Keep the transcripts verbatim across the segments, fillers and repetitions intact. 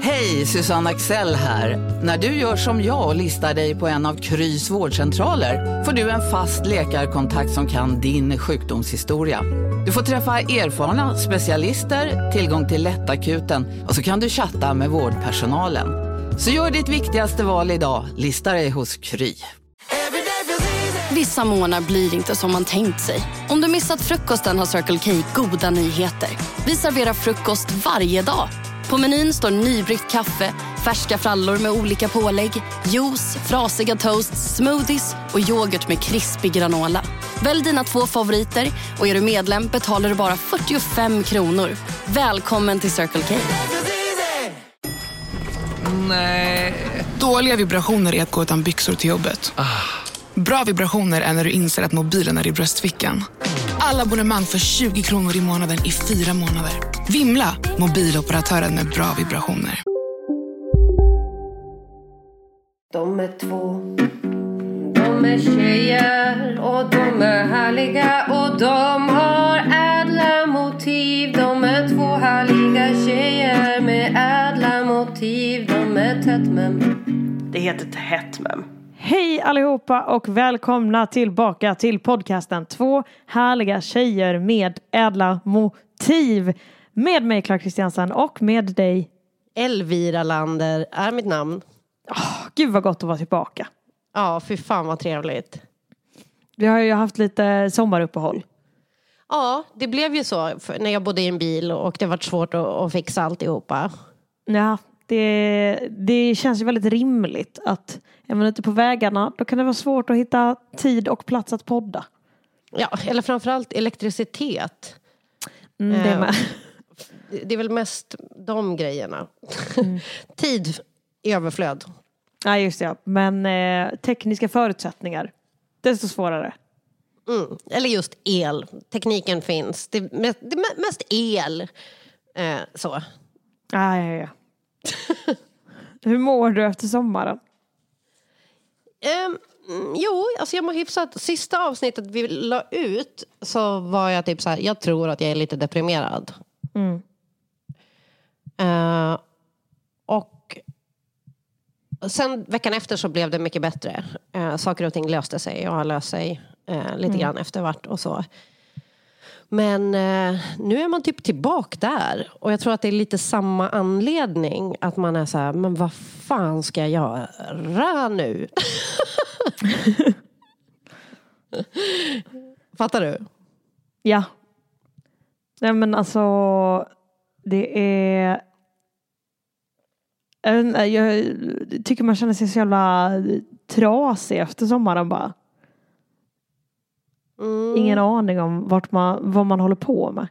Hej, Susanne Axel här. När du gör som jag och listar dig på en av Krys vårdcentraler får du en fast läkarkontakt som kan din sjukdomshistoria. Du får träffa erfarna specialister, tillgång till lättakuten och så kan du chatta med vårdpersonalen. Så gör ditt viktigaste val idag, listar dig hos Kry. Vissa månader blir inte som man tänkt sig. Om du missat frukosten har Circle K goda nyheter. Vi serverar frukost varje dag. På menyn står nybryggt kaffe, färska frallor med olika pålägg, juice, frasiga toasts, smoothies och yoghurt med krispig granola. Välj dina två favoriter och är du medlem betalar du bara fyrtiofem kronor. Välkommen till Circle K. Nej. Dåliga vibrationer är att gå utan byxor till jobbet. Ah. Bra vibrationer är när du inser att mobilen är i bröstfickan. Alla abonnemang för tjugo kronor i månaden i fyra månader. Vimla, mobiloperatören med bra vibrationer. De är två, de är tjejer och de är härliga och de har ädla motiv. De är två härliga tjejer med ädla motiv. De är tättmem. Det heter tättmem. Hej allihopa och välkomna tillbaka till podcasten Två härliga tjejer med ädla motiv. Med mig Clara Kristiansen och med dig Elvira Lander är mitt namn. Oh, gud vad gott att vara tillbaka. Ja, fy fan vad trevligt. Vi har ju haft lite sommaruppehåll. Ja, det blev ju så när jag bodde i en bil och det var svårt att, att fixa alltihopa. Ja, det, det känns ju väldigt rimligt att är man ute på vägarna, då kan det vara svårt att hitta tid och plats att podda. Ja, eller framförallt elektricitet. Mm, det, är med. Det är väl mest de grejerna. Mm. Tid i överflöd. Ja, just det. Men eh, tekniska förutsättningar, desto svårare. Mm. Eller just el. Tekniken finns. Det är mest, det är mest el. Eh, så. Ja, ja, ja. Hur mår du efter sommaren? Um, jo, alltså jag mår hyfsat. Sista avsnittet vi la ut så var jag typ så här, jag tror att jag är lite deprimerad. Mm. Uh, och sen veckan efter så blev det mycket bättre. Uh, saker och ting löste sig och har löst sig uh, lite mm. grann efter vart och så. Men uh, nu är man typ tillbaka där. Och jag tror att det är lite samma anledning. Att man är så här, men vad fan ska jag göra nu? Fattar du? Ja. Nej men alltså, det är... Jag, jag tycker man känner sig så jävla trasig efter sommaren bara. Mm. Ingen aning om vart man, vad man håller på med.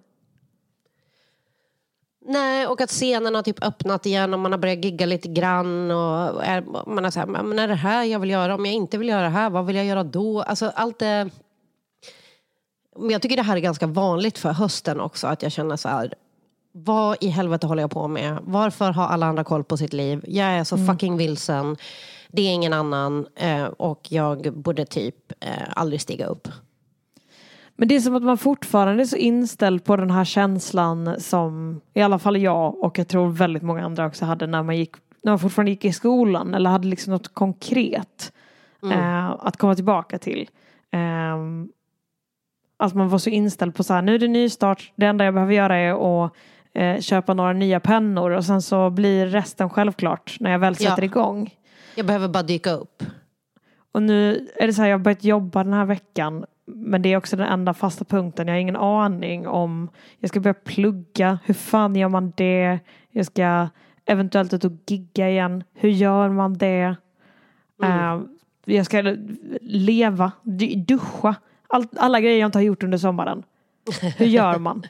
Nej, och att scenen har typ öppnat igen och man har börjat gigga lite grann och är, man är så här, men är det här jag vill göra? Om jag inte vill göra det här, vad vill jag göra då? Alltså allt det... Men jag tycker det här är ganska vanligt för hösten också, att jag känner så här, vad i helvete håller jag på med? Varför har alla andra koll på sitt liv? Jag är så mm. fucking vilsen. Det är ingen annan eh, och jag borde typ eh, aldrig stiga upp. Men det är som att man fortfarande är så inställd på den här känslan som i alla fall jag och jag tror väldigt många andra också hade när man gick, när man fortfarande gick i skolan eller hade liksom något konkret mm. eh, att komma tillbaka till. Eh, att man var så inställd på så här, nu är det nystart, det enda jag behöver göra är att eh, köpa några nya pennor och sen så blir resten självklart när jag väl sätter ja. igång. Jag behöver bara dyka upp. Och nu är det så här, jag har börjat jobba den här veckan. Men det är också den enda fasta punkten. Jag har ingen aning om... Jag ska börja plugga. Hur fan gör man det? Jag ska eventuellt ut och gigga igen. Hur gör man det? Mm. Uh, jag ska leva. Duscha. All, alla grejer jag inte har gjort under sommaren. Hur gör man?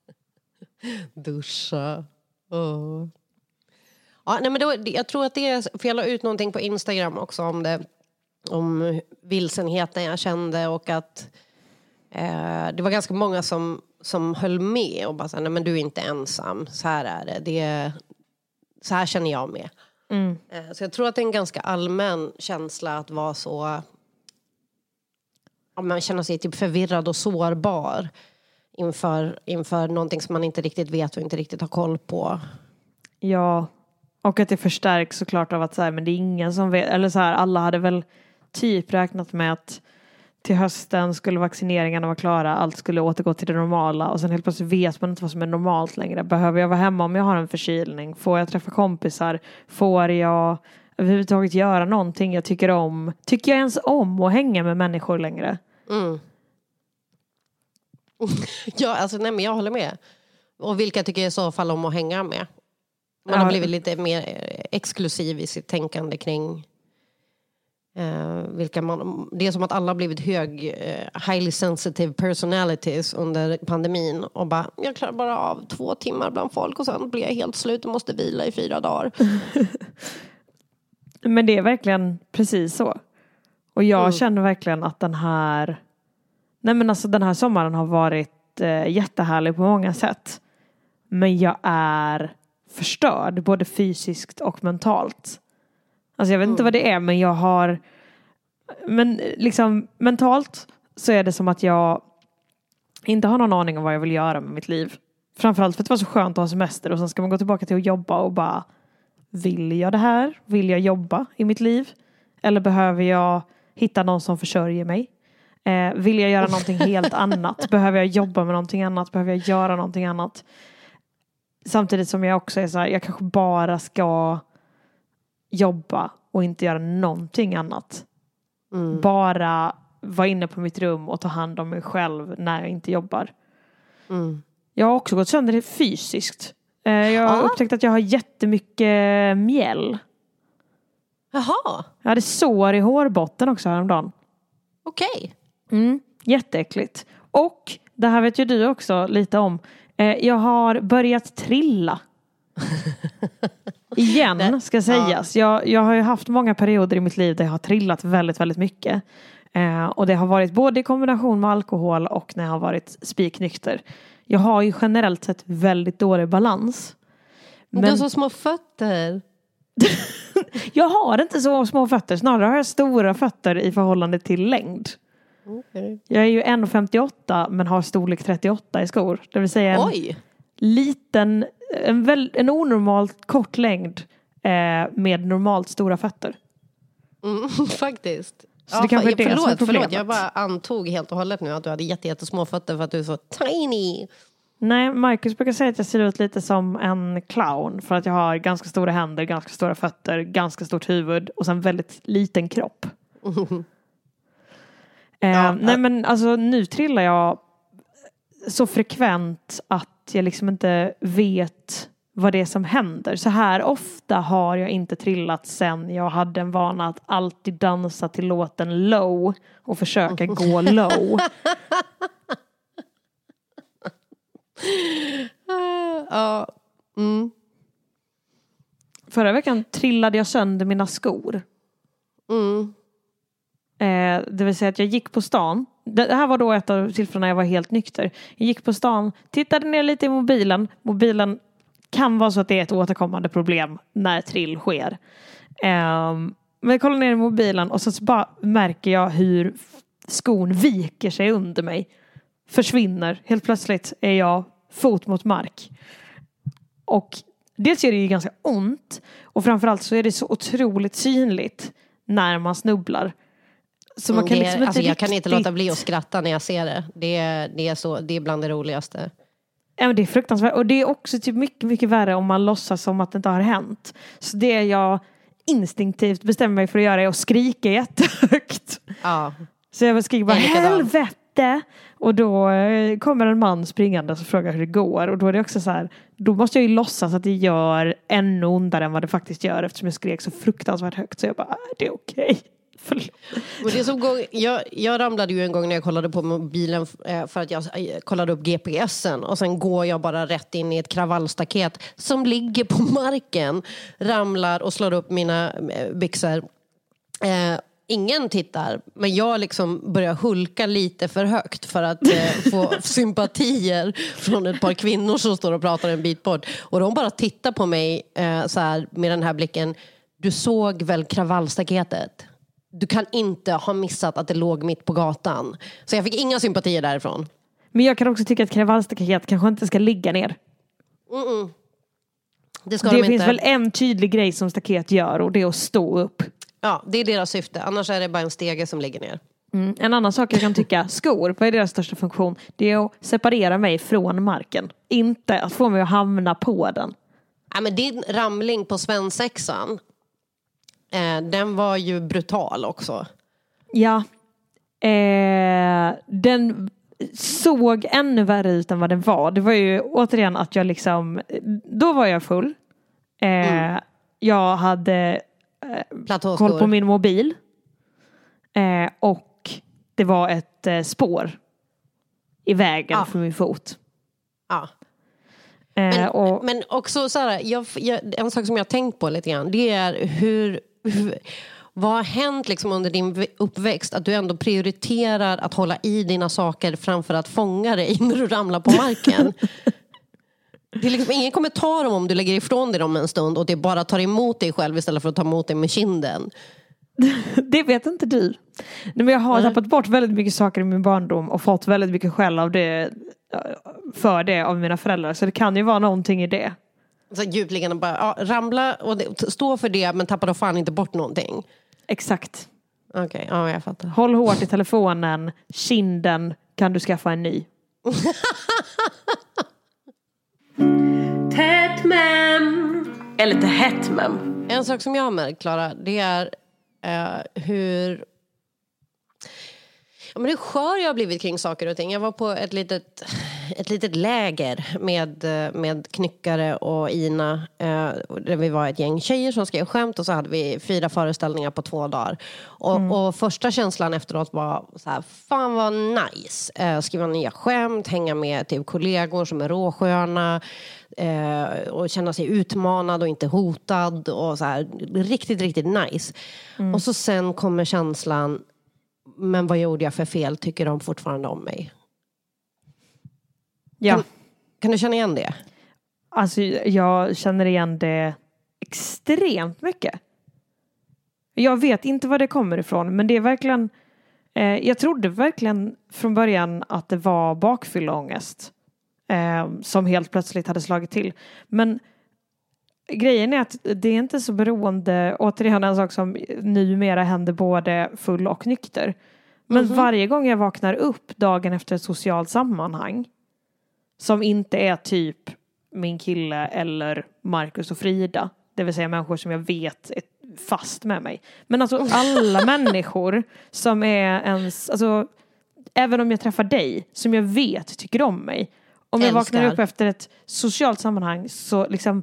Duscha. Oh. Ja, nej, men då, jag tror att det är... För jag la ut någonting på Instagram också om det. Om vilsenheten jag kände och att eh, det var ganska många som, som höll med och bara sa, nej men du är inte ensam, så här är det, det är, så här känner jag med. Mm. Eh, så jag tror att det är en ganska allmän känsla att vara så, om man känner sig typ förvirrad och sårbar inför, inför någonting som man inte riktigt vet och inte riktigt har koll på. Ja, Och att det förstärks såklart av att så här, men det är ingen som vet, eller så här, alla hade väl typ räknat med att till hösten skulle vaccineringarna vara klara, allt skulle återgå till det normala och sen helt plötsligt vet man inte vad som är normalt längre. Behöver jag vara hemma om jag har en förkylning? Får jag träffa kompisar? Får jag överhuvudtaget göra någonting jag tycker om? Tycker jag ens om att hänga med människor längre? Mm. Ja, alltså nej, men jag håller med. Och vilka tycker jag i så fall om att hänga med? Man har blivit lite mer exklusiv i sitt tänkande kring eh, vilka man... Det är som att alla har blivit hög, eh, highly sensitive personalities under pandemin. Och bara, jag klarar bara av två timmar bland folk och sen blir jag helt slut och måste vila i fyra dagar. Men det är verkligen precis så. Och jag mm. känner verkligen att den här... Nej men alltså den här sommaren har varit eh, jättehärlig på många sätt. Men jag är förstörd, både fysiskt och mentalt. Alltså jag vet mm. inte vad det är, men jag har... Men liksom mentalt så är det som att jag inte har någon aning om vad jag vill göra med mitt liv. Framförallt för att det var så skönt att ha semester och sen ska man gå tillbaka till att jobba och bara... Vill jag det här? Vill jag jobba i mitt liv? Eller behöver jag hitta någon som försörjer mig? Eh, vill jag göra någonting helt annat? Behöver jag jobba med någonting annat? Behöver jag göra någonting annat? Samtidigt som jag också är så här, jag kanske bara ska jobba och inte göra någonting annat. Mm. Bara vara inne på mitt rum och ta hand om mig själv när jag inte jobbar. Mm. Jag har också gått sönder det fysiskt. Eh, jag har ah. upptäckt att jag har jättemycket mjäll. Jaha. Jag hade sår i hårbotten också häromdagen. Okej. Okay. Mm, jätteäckligt. Och det här vet ju du också lite om. Eh, jag har börjat trilla. Igen det, ska sägas. Ja. Jag, jag har ju haft många perioder i mitt liv där jag har trillat väldigt, väldigt mycket. Eh, och det har varit både i kombination med alkohol och när jag har varit spiknykter. Jag har ju generellt sett väldigt dålig balans. Men... Du har så små fötter. Jag har inte så små fötter. Snarare har jag stora fötter i förhållande till längd. Okay. Jag är ju en komma femtioåtta men har storlek trettioåtta i skor. Det vill säga en Oj. liten, en, väl, en onormalt kort längd eh, med normalt stora fötter. Mm, faktiskt. Så ja, det kanske är det förlåt, som är problemet. Förlåt, jag bara antog helt och hållet nu att du hade jätte, jättesmå fötter för att du är så tiny. Nej, Marcus brukar säga att jag ser ut lite som en clown för att jag har ganska stora händer, ganska stora fötter, ganska stort huvud och sen väldigt liten kropp. Mm. Eh, ja, nej men alltså nu trillar jag så frekvent att jag liksom inte vet vad det är som händer. Så här ofta har jag inte trillat sen jag hade en vana att alltid dansa till låten Low och försöka gå low. Ja. Mm. Förra veckan trillade jag sönder mina skor. Mm. Eh, det vill säga att jag gick på stan. Det här var då ett av tillfällena när jag var helt nykter. Jag gick på stan, tittade ner lite i mobilen. Mobilen kan vara så att det är ett återkommande problem när trill sker. Eh, men jag kollar ner i mobilen och så bara märker jag hur skon viker sig under mig. Försvinner. Helt plötsligt är jag fot mot mark. Och dels gör det ju ganska ont. Och framförallt så är det så otroligt synligt när man snubblar. Så man kan det, liksom inte alltså jag riktigt... kan inte låta bli att skratta när jag ser det. Det, det, är, så, det är bland det roligaste. Ja, men det är fruktansvärt. Och det är också typ mycket, mycket värre om man låtsas som att det inte har hänt. Så det jag instinktivt bestämmer mig för att göra är att skrika jättehögt. Ja. Så jag skriker bara helvete. Och då kommer en man springande och frågar hur det går. Och då är det också så här, då måste jag ju låtsas att det gör ännu ondare än vad det faktiskt gör. Eftersom jag skrek så fruktansvärt högt. Så jag bara, det är okej. Och det som går, jag, jag ramlade ju en gång när jag kollade på mobilen för att jag kollade upp G P S'en och sen går jag bara rätt in i ett kravallstaket som ligger på marken, ramlar och slår upp mina byxor. Eh, ingen tittar, men jag liksom börjar hulka lite för högt för att eh, få sympatier från ett par kvinnor som står och pratar en bit bort. Och de bara tittar på mig eh, så här med den här blicken. Du såg väl kravallstaketet? Du kan inte ha missat att det låg mitt på gatan. Så jag fick inga sympatier därifrån. Men jag kan också tycka att kravallstaket kanske inte ska ligga ner. Mm-mm. Det, ska det de finns inte. väl en tydlig grej som staket gör, och det är att stå upp. Ja, det är deras syfte. Annars är det bara en stege som ligger ner. Mm. En annan sak jag kan tycka, skor, vad är deras största funktion? Det är att separera mig från marken. Inte att få mig att hamna på den. Ja, men din ramling på svensexan, eh, den var ju brutal också. Ja. Eh, den såg ännu värre ut än vad den var. Det var ju återigen att jag liksom, då var jag full. Eh, mm. Jag hade eh, koll på min mobil. Eh, och det var ett eh, spår i vägen ja. för min fot. Ja. Eh, men, och, men också så här, jag, jag, en sak som jag har tänkt på lite grann, det är hur, hur vad har hänt liksom under din uppväxt att du ändå prioriterar att hålla i dina saker framför att fånga dig när du ramlar på marken. Det är liksom ingen kommentar om om du lägger ifrån dig dem en stund och det bara tar emot dig själv istället för att ta emot dig med kinden. Det vet inte du. Men jag har tappat bort väldigt mycket saker i min barndom och fått väldigt mycket skäll av det, för det av mina föräldrar. Så det kan ju vara någonting i det. Så djupligen bara ja, ramla och det, stå för det, men tappa då fan inte bort någonting. Exakt. Okej, okay, ja jag fattar. Håll hårt i telefonen, kinden kan du skaffa en ny. Tätt mem. Eller inte hett mem. En sak som jag har märkt, Klara, det är uh, hur ja, men det skör jag har blivit kring saker och ting. Jag var på ett litet, ett litet läger med, med Knyckare och Ina. Eh, där vi var ett gäng tjejer som skrev skämt. Och så hade vi fyra föreställningar på två dagar. Och, mm. och första känslan efteråt var så här, fan vad nice. Eh, skriva nya skämt, hänga med till kollegor som är råsköna. Eh, och känna sig utmanad och inte hotad. Och så här, riktigt, riktigt nice. Mm. Och så sen kommer känslan, men vad gjorde jag för fel? Tycker de fortfarande om mig? Ja. Kan, kan du känna igen det? Alltså jag känner igen det extremt mycket. Jag vet inte var det kommer ifrån. Men det är verkligen eh, jag trodde verkligen från början att det var bakfylleångest. Eh, som helt plötsligt hade slagit till. Men grejen är att det är inte så beroende, återigen en sak som numera händer både full och nykter. Men mm-hmm. varje gång jag vaknar upp dagen efter ett socialt sammanhang som inte är typ min kille eller Marcus och Frida, det vill säga människor som jag vet är fast med mig. Men alltså alla människor som är ens, alltså även om jag träffar dig som jag vet tycker om mig. Om jag Älskar. vaknar upp efter ett socialt sammanhang så liksom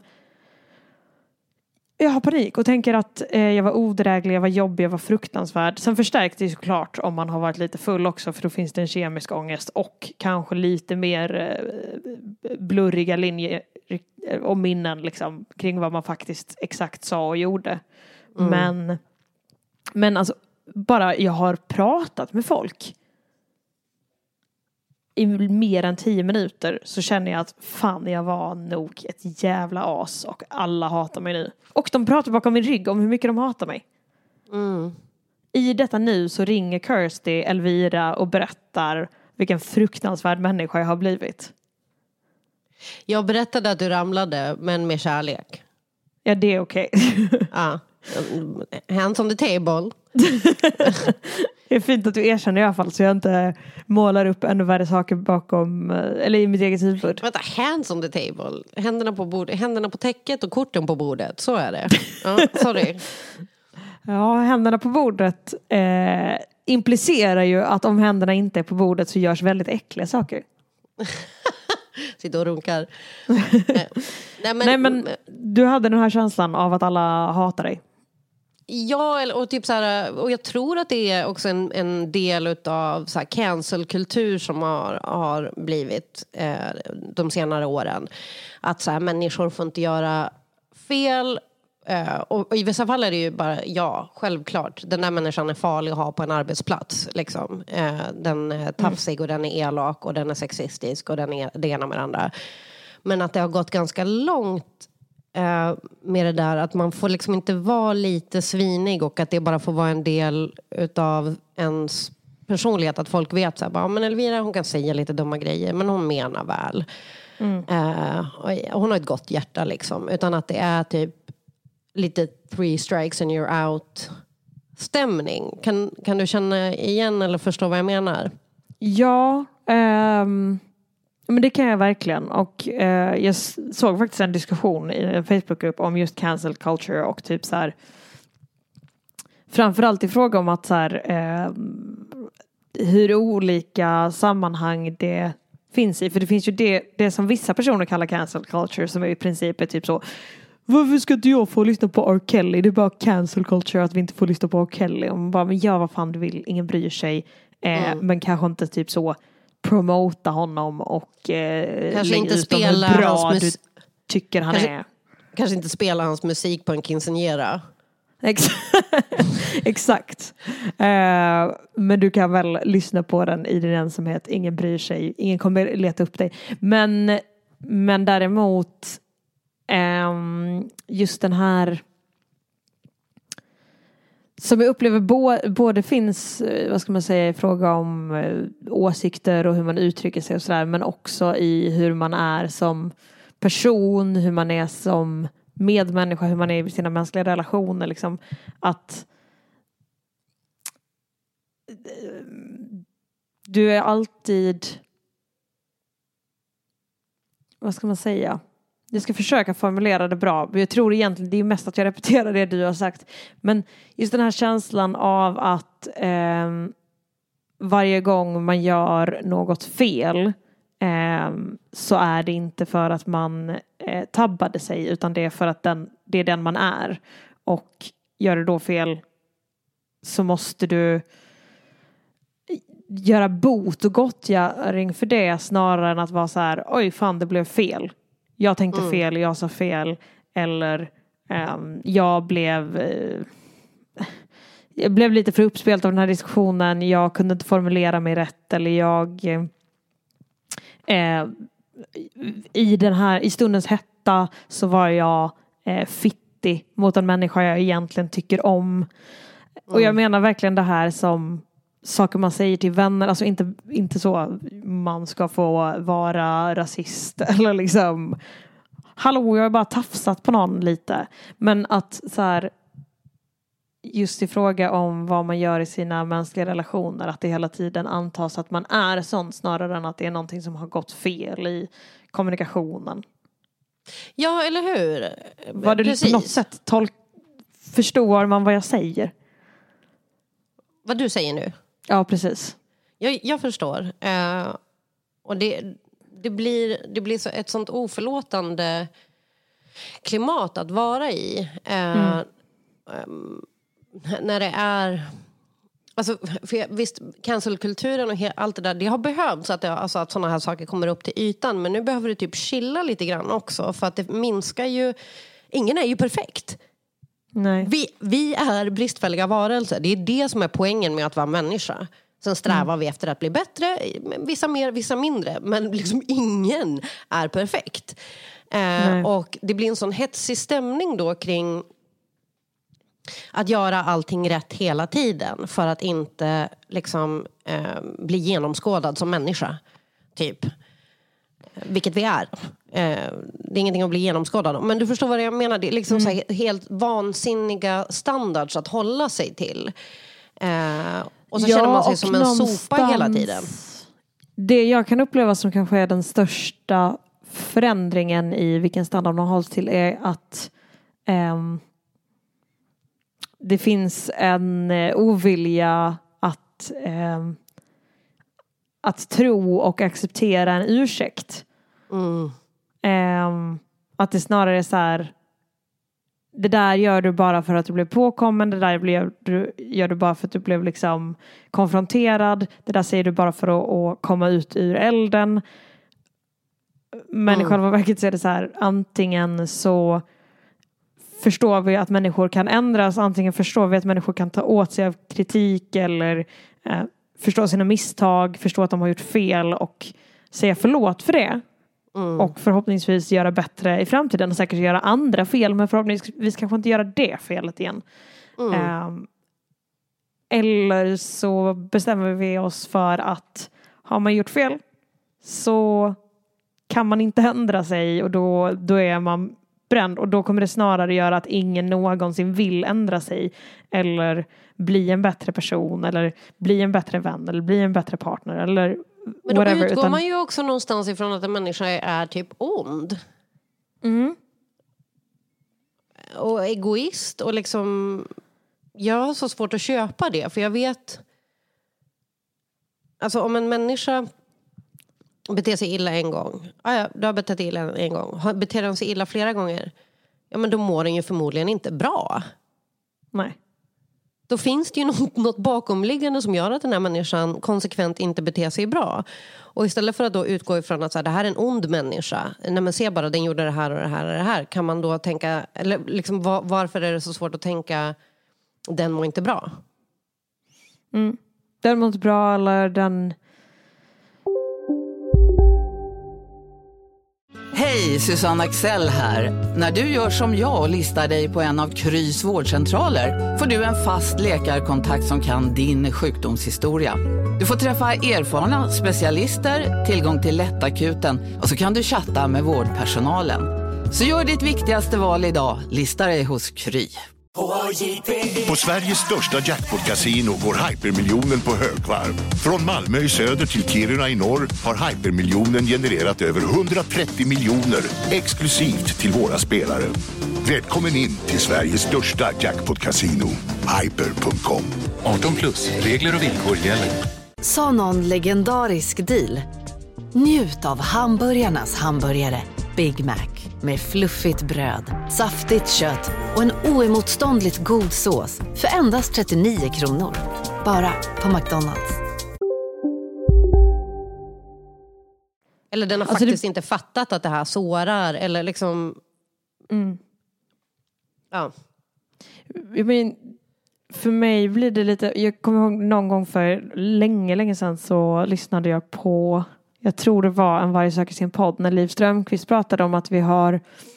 jag har panik och tänker att eh, jag var odräglig, jag var jobbig, jag var fruktansvärd. Sen förstärkt det såklart om man har varit lite full också, för då finns det en kemisk ångest och kanske lite mer eh, blurriga linjer och minnen liksom, kring vad man faktiskt exakt sa och gjorde. Mm. Men, men alltså, bara jag har pratat med folk i mer än tio minuter så känner jag att fan, jag var nog ett jävla as och alla hatar mig nu. Och de pratar bakom min rygg om hur mycket de hatar mig. Mm. I detta nu så ringer Kirsty Elvira och berättar vilken fruktansvärd människa jag har blivit. Jag berättade att du ramlade, men med kärlek. Ja, det är okej. Okay. Ja. Hands on the table. Det är fint att du erkänner i alla fall så jag inte målar upp ännu värre saker bakom, eller i mitt eget huvud. Vänta, hands on the table. Händerna på bordet, händerna på täcket och korten på bordet. Så är det. Ja, sorry. Ja, händerna på bordet eh, implicerar ju att om händerna inte är på bordet så görs väldigt äckliga saker. Sitter och runkar. Nej, men, Nej, men du hade den här känslan av att alla hatar dig. Ja, och typ så här, och jag tror att det är också en, en del utav så här cancel-kultur som har, har blivit eh, de senare åren. Att så här, människor får inte göra fel. Eh, och, och i vissa fall är det ju bara, ja, självklart. Den där människan är farlig att ha på en arbetsplats. Liksom. Eh, den är tafsig och den är elak och den är sexistisk och den är det ena med det andra. Men att det har gått ganska långt Uh, med det där att man får liksom inte vara lite svinig och att det bara får vara en del utav ens personlighet, att folk vet så här, bara, men Elvira hon kan säga lite dumma grejer men hon menar väl. Mm. Uh, och hon har ett gott hjärta liksom. Utan att det är typ lite three strikes and you're out stämning. Kan, kan du känna igen eller förstå vad jag menar? Ja, um, men det kan jag verkligen. Och uh, jag såg faktiskt en diskussion i en Facebookgrupp om just cancel culture och typ så här, framförallt i fråga om att så här, uh, hur olika sammanhang det finns i. För det finns ju det, det som vissa personer kallar cancel culture, som är i princip är typ så: varför ska inte jag få lyssna på R. Kelly? Det är bara cancel culture att vi inte får lyssna på R. Kelly. Och man bara, men gör vad fan du vill. Ingen bryr sig. Eh, mm. Men kanske inte typ så promota honom och eh, kanske inte ut spela hur bra hans mus- du tycker han kanske, är. Kanske inte spela hans musik på en quinceañera. Exakt. Uh, men du kan väl lyssna på den i din ensamhet. Ingen bryr sig. Ingen kommer leta upp dig. Men, men däremot um, just den här som jag upplever bo- både finns, vad ska man säga, i fråga om uh, åsikter och hur man uttrycker sig och sådär, men också i hur man är som person, hur man är som medmänniska, hur man är i sina mänskliga relationer liksom, att du är alltid, vad ska man säga, jag ska försöka formulera det bra, jag tror egentligen det är mest att jag repeterar det du har sagt, men just den här känslan av att eh, varje gång man gör något fel eh, så är det inte för att man eh, tabbade sig, utan det är för att den, det är den man är, och gör du då fel så måste du göra bot och gottgöring för det, snarare än att vara så här: oj fan, det blev fel. Jag tänkte mm. fel, jag sa fel. Eller um, jag blev uh, jag blev lite för uppspelt av den här diskussionen. Jag kunde inte formulera mig rätt. Eller jag uh, i den här, i stundens hetta så var jag uh, fittig mot en människa jag egentligen tycker om. Mm. Och jag menar verkligen det här som saker man säger till vänner, alltså inte, inte så man ska få vara rasist eller liksom, hallå, jag har bara tafsat på någon lite, men att så här, just i fråga om vad man gör i sina mänskliga relationer, att det hela tiden antas att man är sån, snarare än att det är någonting som har gått fel i kommunikationen. Ja, eller hur? Var det Precis. På något sätt tolk- förstår man vad jag säger? Vad du säger nu? Ja, precis. Jag, jag förstår. Uh, och det, det blir, det blir så ett sånt oförlåtande klimat att vara i. Uh, mm. um, när det är... Alltså, för jag, visst, cancelkulturen och he, allt det där, det har behövts att, det, alltså, att sådana här saker kommer upp till ytan. Men nu behöver det typ chilla lite grann också. För att det minskar ju... Ingen är ju perfekt. Nej. Vi, vi är bristfälliga varelser. Det är det som är poängen med att vara människa. Sen strävar mm. vi efter att bli bättre. Vissa mer, vissa mindre. Men liksom ingen är perfekt. Eh, och det blir en sån hetsig stämning då kring att göra allting rätt hela tiden. För att inte liksom eh, bli genomskådad som människa. Typ. Vilket vi är. Eh, det är ingenting att bli genomskådad. Men du förstår vad jag menar. Det är liksom mm. så här helt vansinniga standards att hålla sig till. Eh, och så ja, känner man sig som en sopa hela tiden. Det jag kan uppleva som kanske är den största förändringen i vilken standard man hålls till är att eh, det finns en ovilja att eh, att tro och acceptera en ursäkt. Mm. Um, att det snarare är så här: det där gör du bara för att du blev påkommen, det där blev, du, gör du bara för att du blev liksom konfronterad, det där säger du bara för att, att komma ut ur elden. Men mm. i själva verket så är det så här: antingen så förstår vi att människor kan ändras, antingen förstår vi att människor kan ta åt sig av kritik eller eh, förstå sina misstag, förstå att de har gjort fel och säga förlåt för det. Mm. Och förhoppningsvis göra bättre i framtiden och säkert göra andra fel, men förhoppningsvis kanske inte göra det felet igen. Mm. Um, eller så bestämmer vi oss för att har man gjort fel så kan man inte ändra sig och då, då är man bränd. Och då kommer det snarare göra att ingen någonsin vill ändra sig. Eller bli en bättre person. Eller bli en bättre vän. Eller bli en bättre partner. Eller men då whatever, utgår utan... man ju också någonstans ifrån att en människa är typ ond. Mm. Och egoist. Och liksom... Jag har så svårt att köpa det. För jag vet... Alltså om en människa beter sig illa en gång. Ah, ja, du har betett dig illa en gång. Beter den sig illa flera gånger. Ja, men då mår den ju förmodligen inte bra. Nej. Då finns det ju något, något bakomliggande som gör att den här människan konsekvent inte beter sig bra. Och istället för att då utgå ifrån att så här, det här är en ond människa. När man ser bara den gjorde det här och det här och det här. Kan man då tänka, eller liksom var, varför är det så svårt att tänka den mår inte bra? Mm. Den mår inte bra eller den... Hej, Susanne Axel här. När du gör som jag och listar dig på en av Krys vårdcentraler får du en fast läkarkontakt som kan din sjukdomshistoria. Du får träffa erfarna specialister, tillgång till lättakuten och så kan du chatta med vårdpersonalen. Så gör ditt viktigaste val idag, listar dig hos Kry. På Sveriges största jackpot-casino går hypermiljonen på högvarv. Från Malmö i söder till Kiruna i norr har hypermiljonen genererat över hundratrettio miljoner exklusivt till våra spelare. Välkommen in till Sveriges största jackpot-casino, hyper punkt com. arton plus, regler och villkor gäller. Sa någon legendarisk deal? Njut av hamburgarnas hamburgare Big Mac. Med fluffigt bröd, saftigt kött och en oemotståndligt god sås för endast trettionio kronor. Bara på McDonald's. Eller den har alltså faktiskt det... inte fattat att det här sårar. Eller liksom... Mm. Ja. Men för mig blir det lite... Jag kommer ihåg någon gång för länge, länge sedan så lyssnade jag på... Jag tror det var En varg söker sin podd när Liv Strömquist pratade om att vi har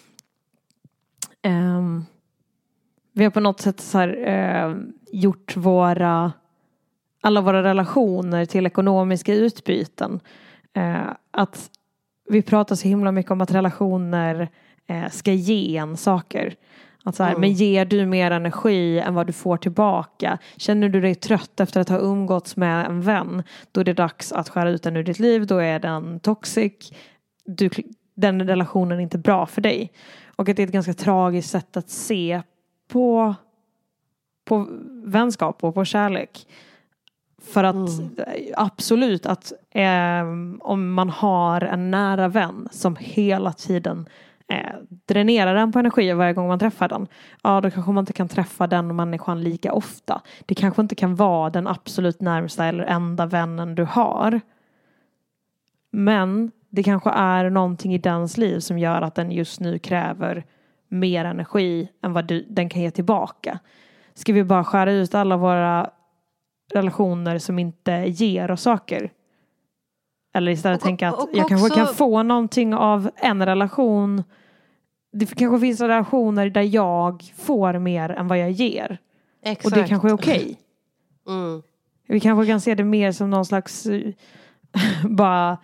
um, vi har på något sätt så här, uh, gjort våra alla våra relationer till ekonomiska utbyten. Uh, att vi pratar så himla mycket om att relationer uh, ska ge en saker. Att så här, mm. Men ger du mer energi än vad du får tillbaka? Känner du dig trött efter att ha umgåtts med en vän? Då är det dags att skära ut den ur ditt liv. Då är den toxic. Du, den relationen är inte bra för dig. Och att det är ett ganska tragiskt sätt att se på, på vänskap och på kärlek. För att mm. absolut att eh, om man har en nära vän som hela tiden Eh, dränerar den på energi varje gång man träffar den, ja då kanske man inte kan träffa den människan lika ofta. Det kanske inte kan vara den absolut närmsta eller enda vännen du har, men det kanske är någonting i dens liv som gör att den just nu kräver mer energi än vad du, den kan ge tillbaka. Ska vi bara skära ut alla våra relationer som inte ger oss saker? Eller istället och, tänka att och, och jag kanske också... kan få någonting av en relation. Det kanske finns relationer där jag får mer än vad jag ger. Exakt. Och det kanske är okej. Okay. Mm. Vi kanske kan se det mer som någon slags bara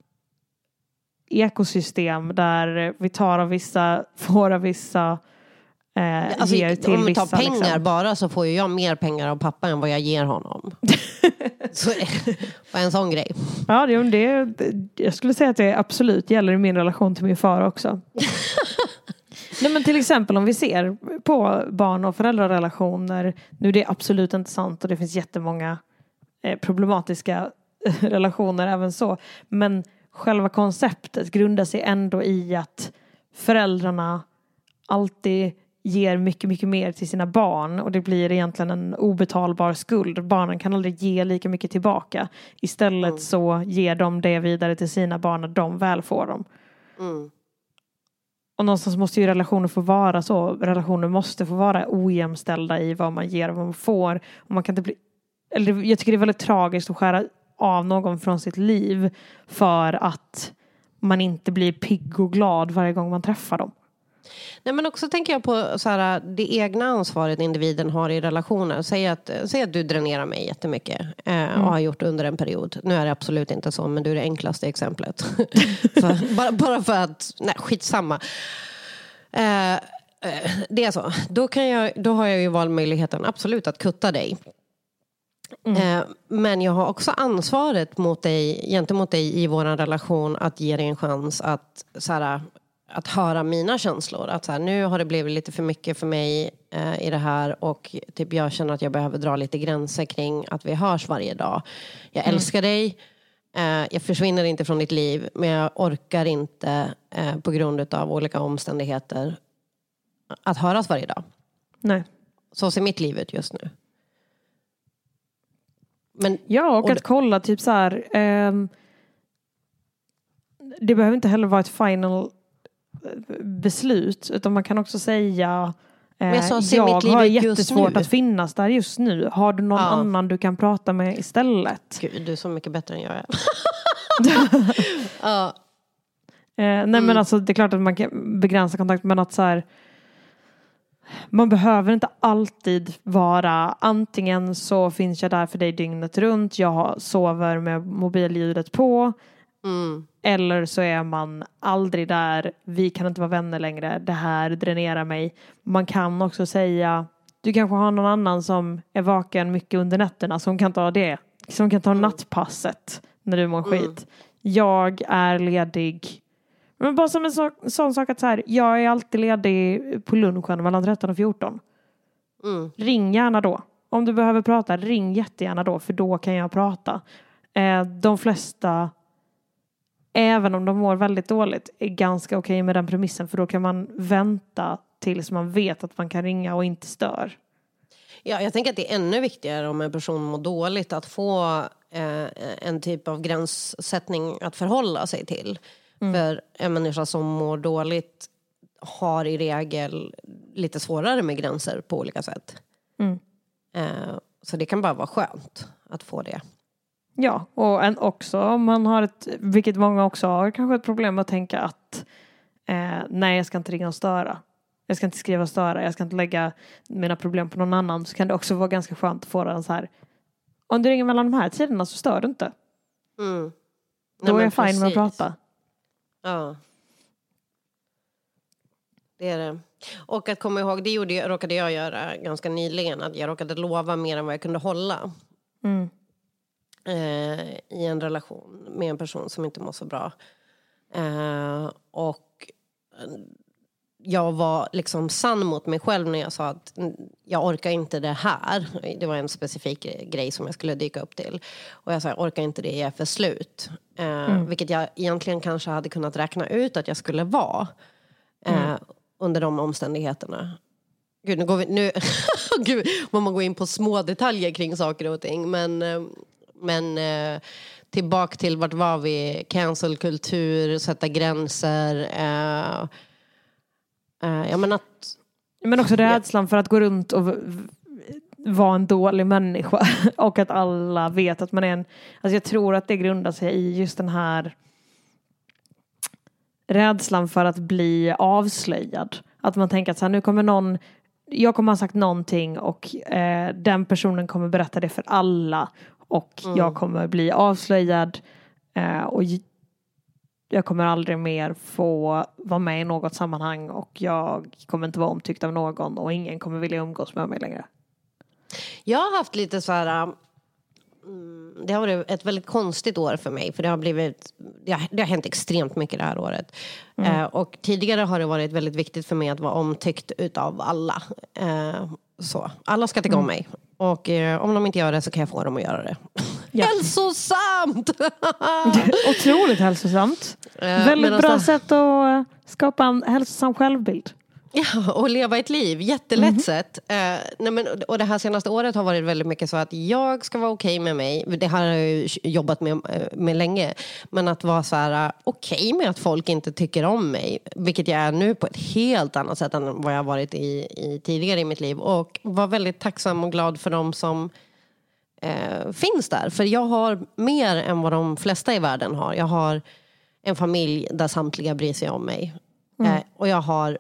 ekosystem där vi tar av vissa, får av vissa eh, alltså, ger till om vi tar vissa. Pengar liksom. Bara så får ju jag mer pengar av pappa än vad jag ger honom. Så det var en sån grej. Ja, det, det, jag skulle säga att det absolut gäller i min relation till min far också. Nej, men till exempel om vi ser på barn- och föräldrarrelationer. Nu är det absolut inte sant och det finns jättemånga eh, problematiska relationer även så. Men själva konceptet grundar sig ändå i att föräldrarna alltid ger mycket, mycket mer till sina barn. Och det blir egentligen en obetalbar skuld. Barnen kan aldrig ge lika mycket tillbaka. Istället mm. så ger de det vidare till sina barn när de väl får dem. Mm. Och någonstans måste ju relationer få vara så. Relationer måste få vara ojämställda i vad man ger och vad man får. Och man kan inte bli... Eller jag tycker det är väldigt tragiskt att skära av någon från sitt liv för att man inte blir pigg och glad varje gång man träffar dem. Nej, men också tänker jag på så här, det egna ansvaret individen har i relationer. Säg att, säg att du dränerar mig jättemycket eh, mm. och har gjort det under en period. Nu är det absolut inte så, men du är det enklaste exemplet. för, bara, bara för att, nej, skitsamma. Eh, eh, det är så. Då, kan jag, då har jag ju valmöjligheten absolut att kutta dig. Mm. Eh, men jag har också ansvaret mot dig, gentemot dig i vår relation att ge dig en chans att så här, att höra mina känslor. Att så här, nu har det blivit lite för mycket för mig eh, i det här. Och typ jag känner att jag behöver dra lite gränser kring att vi hörs varje dag. Jag mm. älskar dig. Eh, jag försvinner inte från ditt liv. Men jag orkar inte eh, på grund av olika omständigheter att höras varje dag. Nej. Så ser mitt liv ut just nu. Men, ja, och, och att kolla typ så här. Eh, det behöver inte heller vara ett final beslut, utan man kan också säga eh, jag, sa, jag har jättesvårt att finnas där just nu. Har du någon ja. annan du kan prata med istället? Gud, du är så mycket bättre än jag är. ja. eh, nej mm. men alltså det är klart att man kan begränsa kontakt, men att så här, man behöver inte alltid vara, antingen så finns jag där för dig dygnet runt, jag sover med mobilljudet på. Mm. Eller så är man aldrig där. Vi kan inte vara vänner längre. Det här dränerar mig. Man kan också säga, du kanske har någon annan som är vaken mycket under nätterna, som kan ta det, som kan ta mm. nattpasset när du mår skit. Mm. Jag är ledig. Men bara som en så, sån sak att så här, jag är alltid ledig på lunchen mellan tretton och fjorton. Mm. Ring gärna då. Om du behöver prata, ring jättegärna då, för då kan jag prata. Eh, de flesta, även om de mår väldigt dåligt, är ganska okej med den premissen. För då kan man vänta tills man vet att man kan ringa och inte stör. Ja, jag tänker att det är ännu viktigare om en person mår dåligt att få eh, en typ av gränssättning att förhålla sig till. Mm. För en människa som mår dåligt har i regel lite svårare med gränser på olika sätt. Mm. Eh, så det kan bara vara skönt att få det. Ja, och en också om man har ett, vilket många också har, kanske ett problem med att tänka att eh, nej, jag ska inte ringa och störa. Jag ska inte skriva och störa. Jag ska inte lägga mina problem på någon annan. Så kan det också vara ganska skönt att få den så här. Om du ringer mellan de här tiderna så stör du inte. Mm. Då nej, är jag fine med att prata. Ja. Det är det. Och att komma ihåg, det gjorde jag, råkade jag göra ganska nyligen. Att jag råkade lova mer än vad jag kunde hålla. Mm. Eh, I en relation med en person som inte mår så bra. Eh, och jag var liksom sann mot mig själv när jag sa att jag orkar inte det här. Det var en specifik grej som jag skulle dyka upp till. Och jag sa, jag orkar inte det, jag är för slut. Eh, mm. Vilket jag egentligen kanske hade kunnat räkna ut att jag skulle vara. Eh, mm. Under de omständigheterna. Gud, nu går vi... Nu, Gud, man går in på små detaljer kring saker och ting. Men... Men eh, tillbaka till vart var vi? Cancelkultur, sätta gränser. Eh, eh, jag menar att... Men också rädslan för att gå runt och v- vara en dålig människa. Och att alla vet att man är en... Alltså jag tror att det grundar sig i just den här rädslan för att bli avslöjad. Att man tänker att så här, nu kommer någon... Jag kommer ha sagt någonting och eh, den personen kommer berätta det för alla. Och mm. jag kommer bli avslöjad. Eh, och jag kommer aldrig mer få vara med i något sammanhang. Och jag kommer inte vara omtyckt av någon. Och ingen kommer vilja umgås med mig längre. Jag har haft lite så här... Det har varit ett väldigt konstigt år för mig. För det har blivit... Det har, det har hänt extremt mycket det här året. Mm. Eh, och tidigare har det varit väldigt viktigt för mig att vara omtyckt utav alla. Eh, så. Alla ska tycka mm. om mig. Och eh, om de inte gör det så kan jag få dem att göra det. Ja. Hälsosamt! Otroligt hälsosamt. Eh, Väldigt bra så... sätt att skapa en hälsosam självbild. Ja, och leva ett liv. Jättelätt mm. sätt. Eh, nej men, och det här senaste året har varit väldigt mycket så att jag ska vara okej med mig. Det har jag ju jobbat med, med länge. Men att vara så här okej med att folk inte tycker om mig. Vilket jag är nu på ett helt annat sätt än vad jag har varit i, i tidigare i mitt liv. Och var väldigt tacksam och glad för dem som eh, finns där. För jag har mer än vad de flesta i världen har. Jag har en familj där samtliga bryr sig om mig. Mm. Eh, och jag har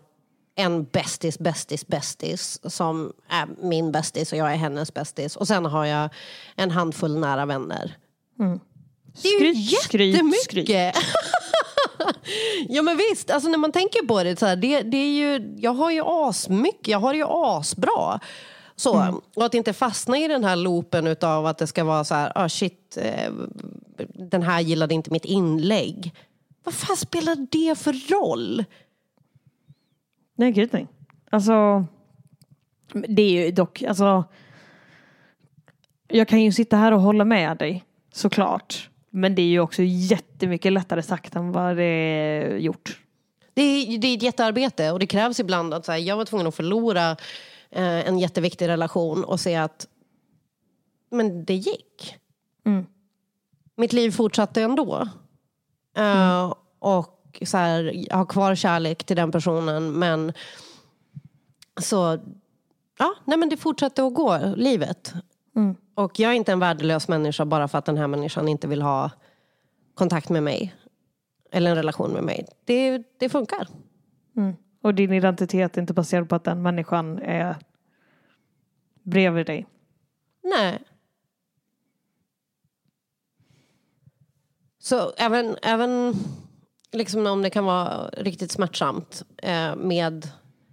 en bästis, bästis, bästis som är min bästis och jag är hennes bästis. Och sen har jag en handfull nära vänner. Mm. Det är ju skryt, jättemycket. skryt. Ja men visst, alltså när man tänker på det så här, det, det är ju, jag har ju asmycket, jag har det ju asbra. Så, mm. och att inte fastna i den här loopen utav att det ska vara så här, ah shit, eh, den här gillade inte mitt inlägg. Vad fan spelar det för roll? Nej, gud nej. Alltså, det är ju dock, alltså, jag kan ju sitta här och hålla med dig, såklart. Men det är ju också jättemycket lättare sagt än vad det är gjort. Det är, det är ett jättearbete och det krävs ibland att så här, jag var tvungen att förlora eh, en jätteviktig relation och se att men det gick. Mm. Mitt liv fortsatte ändå. Mm. Uh, och så här, jag har kvar kärlek till den personen men så ja, nej men det fortsatte att gå, livet. Mm. Och jag är inte en värdelös människa bara för att den här människan inte vill ha kontakt med mig. Eller en relation med mig. Det, det funkar. Mm. Och din identitet är inte baserad på att den människan är bredvid dig. Nej. Så även, även liksom om det kan vara riktigt smärtsamt eh, med,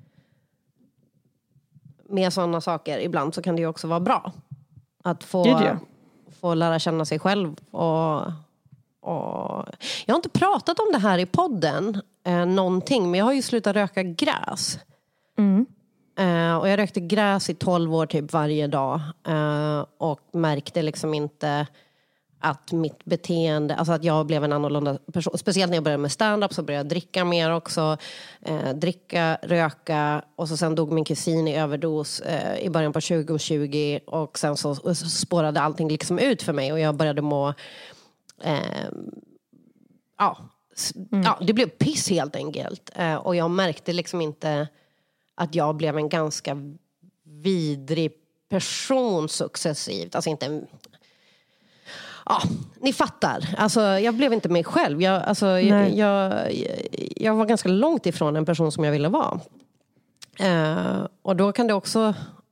med sådana saker ibland så kan det ju också vara bra. Att få, få lära känna sig själv. Och, och... Jag har inte pratat om det här i podden eh, någonting. Men jag har ju slutat röka gräs. Mm. Eh, och jag rökte gräs i tolv år typ varje dag. Eh, och märkte liksom inte att mitt beteende, alltså att jag blev en annorlunda person. Speciellt när jag började med stand-up så började jag dricka mer också. Eh, dricka, röka och så sen dog min kusin i överdos eh, i början på tjugo tjugo. Och sen så, så spårade allting liksom ut för mig och jag började må eh, ja, mm. ja, det blev piss helt enkelt. Eh, och jag märkte liksom inte att jag blev en ganska vidrig person successivt. Alltså inte en ja, ni fattar. Alltså, jag blev inte mig själv. Jag, alltså, jag, jag, jag var ganska långt ifrån en person som jag ville vara. Uh, och då kan det också...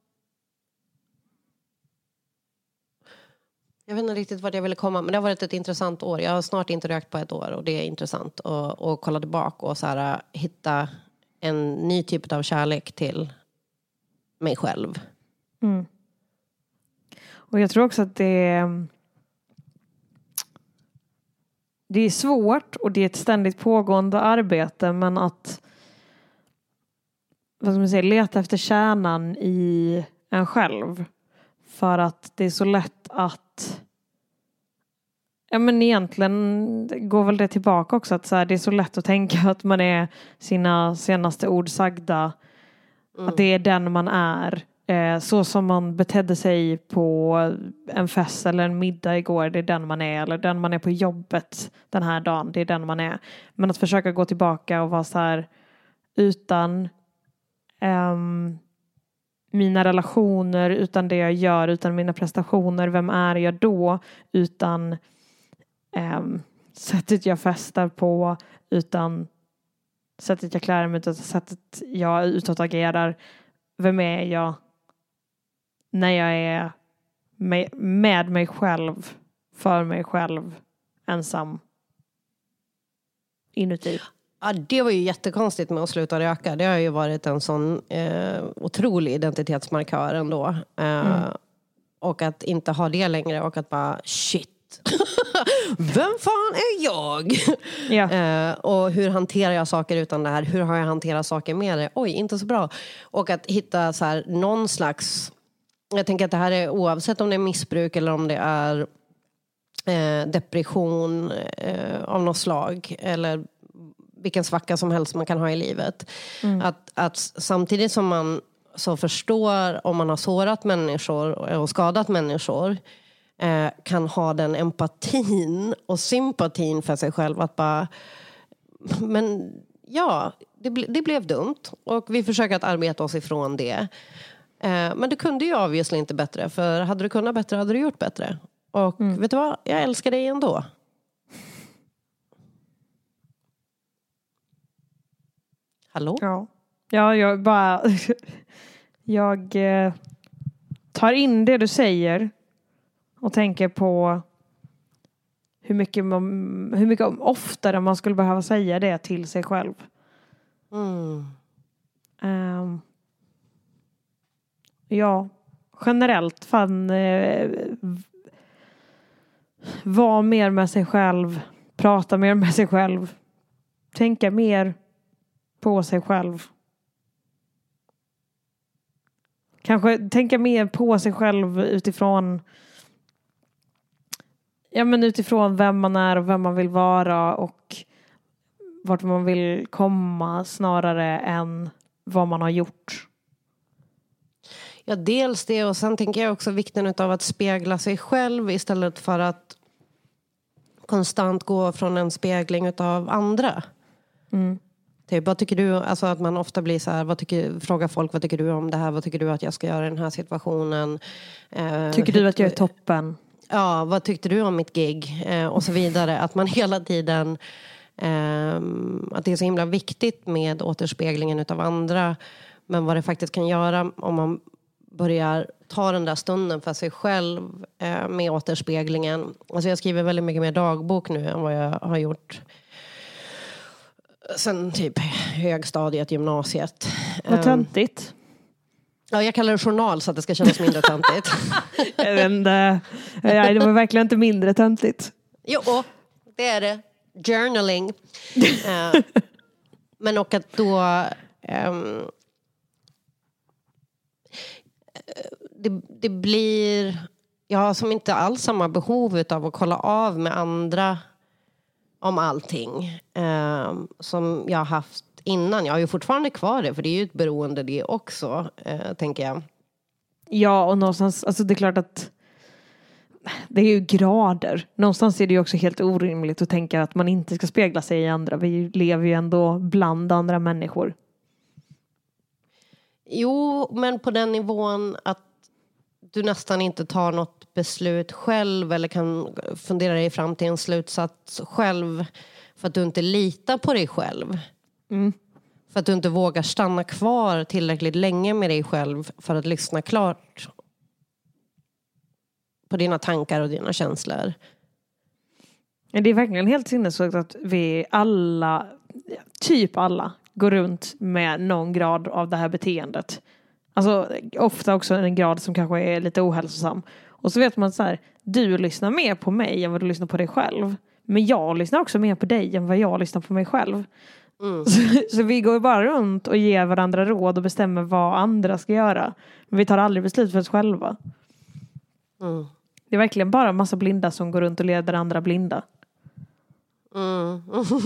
Jag vet inte riktigt vart jag ville komma. Men det har varit ett intressant år. Jag har snart inte rökt på ett år. Och det är intressant att, att kolla tillbaka och så här, hitta en ny typ av kärlek till mig själv. Mm. Och jag tror också att det är... Det är svårt och det är ett ständigt pågående arbete, men att vad ska man säga, leta efter kärnan i en själv, för att det är så lätt att ja men egentligen går väl det tillbaka också, att så här, det är så lätt att tänka att man är sina senaste ord sagda, mm. att det är den man är. Eh, så som man betedde sig på en fest eller en middag igår, det är den man är. Eller den man är på jobbet den här dagen, det är den man är. Men att försöka gå tillbaka och vara så här utan um, mina relationer, utan det jag gör, utan mina prestationer, vem är jag då? Utan um, sättet jag festar på, utan sättet jag klär mig, utan sättet jag utåt agerar. Vem är jag när jag är med, med mig själv, för mig själv, ensam inuti? Ja, det var ju jättekonstigt med att sluta röka. Det har ju varit en sån eh, otrolig identitetsmarkör ändå. Eh, mm. Och att inte ha det längre och att bara shit. Vem fan är jag? Ja. Eh, och hur hanterar jag saker utan det här? Hur har jag hanterat saker med det? Oj, inte så bra. Och att hitta så här någon slags... Jag tänker att det här är oavsett om det är missbruk eller om det är eh, depression eh, av något slag. Eller vilken svacka som helst man kan ha i livet. Mm. Att, att samtidigt som man så förstår om man har sårat människor och skadat människor... Eh, kan ha den empatin och sympatin för sig själv att bara, men ja, det, ble, det blev dumt och vi försöker att arbeta oss ifrån det. Eh, men du kunde ju obviously inte bättre, för hade du kunnat bättre hade du gjort bättre. Och mm. vet du vad, jag älskar dig ändå. Hallå? Ja, Ja, jag bara... jag eh, tar in det du säger och tänker på hur mycket, man, hur mycket oftare man skulle behöva säga det till sig själv. Mm. Um, ja, generellt fan eh, vara mer med sig själv, prata mer med sig själv, tänka mer på sig själv. Kanske tänka mer på sig själv utifrån ja men utifrån vem man är och vem man vill vara och vart man vill komma snarare än vad man har gjort. Ja, dels det, och sen tänker jag också vikten av att spegla sig själv istället för att konstant gå från en spegling av andra. Mm. Typ, vad tycker du, alltså att man ofta blir så här, vad tycker, frågar folk, vad tycker du om det här, vad tycker du att jag ska göra i den här situationen? Eh, tycker du att jag är toppen? Ja, vad tyckte du om mitt gig? Eh, och så vidare. Att man hela tiden, eh, att det är så himla viktigt med återspeglingen utav andra. Men vad det faktiskt kan göra om man börjar ta den där stunden för sig själv eh, med återspeglingen. Alltså jag skriver väldigt mycket mer dagbok nu än vad jag har gjort sen typ högstadiet, gymnasiet. Vad töntigt. Ja, jag kallar det journal så att det ska kännas mindre töntigt. Jag vet inte. Ja, det var verkligen inte mindre töntigt. Jo, det är det. Journaling. uh, men och att då um, det, det blir jag har som inte alls samma behov av att kolla av med andra om allting um, som jag har haft innan. Jag har ju fortfarande kvar det, för det är ju ett beroende det också, uh, tänker jag. Ja, och någonstans, alltså det är klart att det är ju grader. Någonstans är det ju också helt orimligt att tänka att man inte ska spegla sig i andra. Vi lever ju ändå bland andra människor. Jo, men på den nivån att du nästan inte tar något beslut själv eller kan fundera dig fram till en slutsats själv för att du inte litar på dig själv. Mm. För att du inte vågar stanna kvar tillräckligt länge med dig själv för att lyssna klart på dina tankar och dina känslor. Det är verkligen helt sinnessjukt att vi alla, typ alla, går runt med någon grad av det här beteendet. Alltså ofta också en grad som kanske är lite ohälsosam. Och så vet man så här, du lyssnar mer på mig än vad du lyssnar på dig själv. Men jag lyssnar också mer på dig än vad jag lyssnar på mig själv. Mm. Så, så vi går bara runt och ger varandra råd och bestämmer vad andra ska göra. Men vi tar aldrig beslut för oss själva. Mm. Det är verkligen bara en massa blinda som går runt och leder andra blinda. Mm.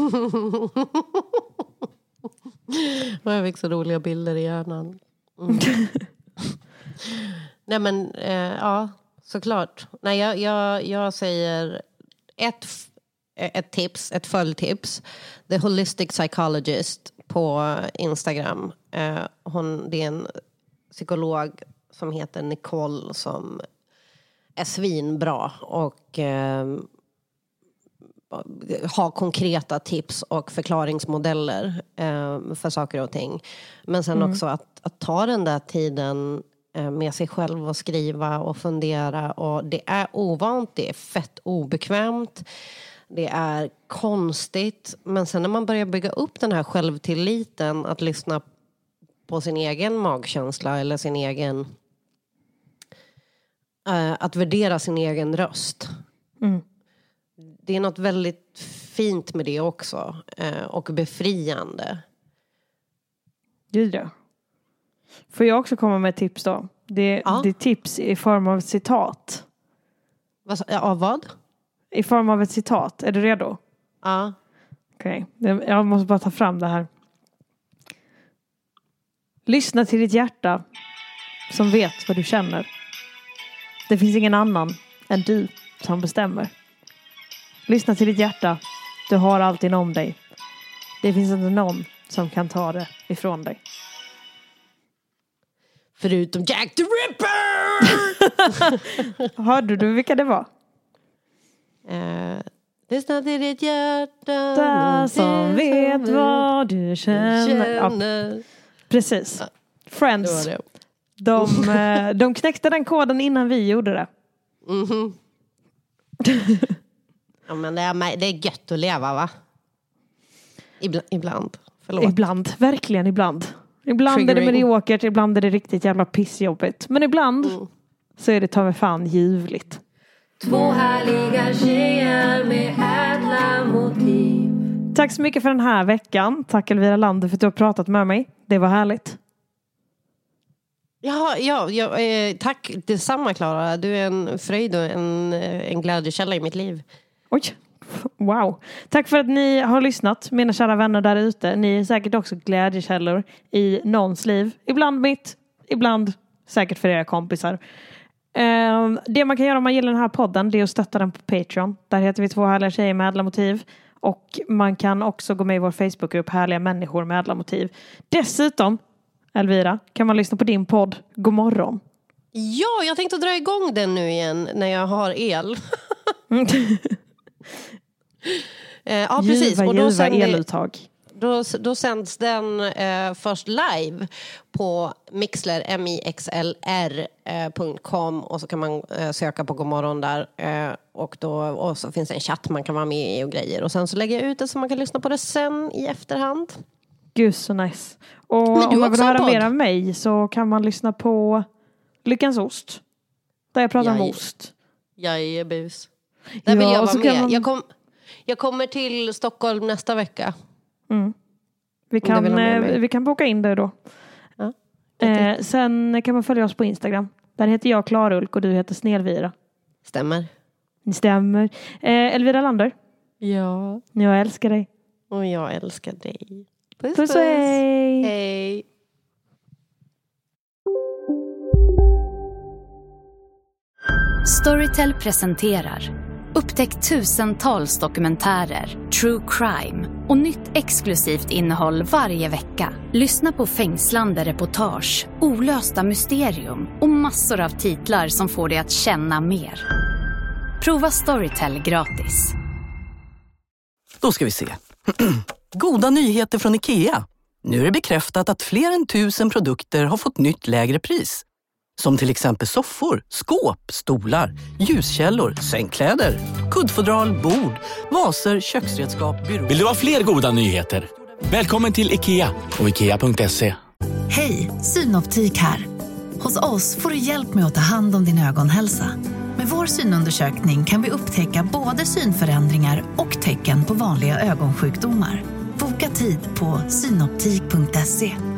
Jag fick så roliga bilder i hjärnan. Mm. Nej men, eh, ja, såklart. Nej, jag, jag, jag säger ett, ett tips, ett följdtips. The Holistic Psychologist på Instagram. Eh, hon, det är en psykolog som heter Nicole som är svinbra och eh, har konkreta tips och förklaringsmodeller eh, för saker och ting. Men sen mm. också att, att ta den där tiden eh, med sig själv och skriva och fundera. Och det är ovant, det är fett obekvämt, det är konstigt. Men sen när man börjar bygga upp den här självtilliten att lyssna på sin egen magkänsla eller sin egen eh, att värdera sin egen röst. Mm. Det är något väldigt fint med det också. Eh, och befriande. Gud ja. Får jag också komma med tips då? Det, ja. det är tips i form av ett citat. Vad, ja, vad? I form av ett citat. Är du redo? Ja. Okej. Okay. Jag måste bara ta fram det här. Lyssna till ditt hjärta som vet vad du känner. Det finns ingen annan än du som bestämmer. Lyssna till ditt hjärta. Du har allt inom dig. Det finns inte någon som kan ta det ifrån dig. Förutom Jack the Ripper! Hörde du vilka det var? Uh, lyssna till ditt hjärta. Där som vet vad du känner. känner. Precis. Friends. Det var det. De, eh, de knäckte den koden innan vi gjorde det. Mhm. Ja, men det är, det är gött att leva, va? Ibland. Ibland. Förlåt. Ibland, verkligen ibland. Ibland är det mediokert, ibland är det riktigt jävla pissjobbigt. Men ibland mm. så är det ta mig fan ljuvligt. Två härliga tjejer med ädla motiv. Tack så mycket för den här veckan. Tack Elvira Lander för att du har pratat med mig. Det var härligt. Ja, ja, ja eh, tack detsamma Klara. Du är en fröjd och en, en glädjekälla i mitt liv. Oj, wow. Tack för att ni har lyssnat, mina kära vänner där ute. Ni är säkert också glädjekällor i någons liv. Ibland mitt, ibland säkert för era kompisar. Uh, det man kan göra om man gillar den här podden, det är att stötta den på Patreon. Där heter vi Två härliga tjejer med ädla motiv. Och man kan också gå med i vår Facebookgrupp Härliga människor med ädla motiv. Dessutom, Elvira, kan man lyssna på din podd God morgon. Ja, jag tänkte dra igång den nu igen när jag har el. Ja, precis. Giva, och då giva eluttag. Då, då sänds den eh, först live på Mixler, M I X L R punkt com och så kan man eh, söka på Godmorgon där eh, och, då, och så finns det en chatt man kan vara med i och grejer. Och sen så lägger jag ut det så man kan lyssna på det sen i efterhand. Gud så nice. Och om man vill höra mer av mig så kan man lyssna på Lyckans ost. Där jag pratar Jaj. om ost. Jajebus. Där vill ja, jag vara med. Man... Jag, kom, jag kommer till Stockholm nästa vecka. Mm. Vi, kan, eh, vi kan boka in det då. Ja, eh, sen kan man följa oss på Instagram. Där heter jag Klarulk och du heter Snelvira. Stämmer. Stämmer. Eh, Elvira Lander. Ja. Jag älskar dig. Och jag älskar dig. Puss, puss. Hej. Hej. Storytel presenterar upptäck tusentals dokumentärer, true crime och nytt exklusivt innehåll varje vecka. Lyssna på fängslande reportage, olösta mysterium och massor av titlar som får dig att känna mer. Prova Storytel gratis. Då ska vi se. Goda nyheter från IKEA. Nu är det bekräftat att fler än tusen produkter har fått nytt lägre pris. Som till exempel soffor, skåp, stolar, ljuskällor, sängkläder, kuddfodral, bord, vaser, köksredskap, byråer. Vill du ha fler goda nyheter? Välkommen till IKEA och ikea punkt se. Hej, Synoptik här. Hos oss får du hjälp med att ta hand om din ögonhälsa. Med vår synundersökning kan vi upptäcka både synförändringar och tecken på vanliga ögonsjukdomar. Boka tid på synoptik punkt se.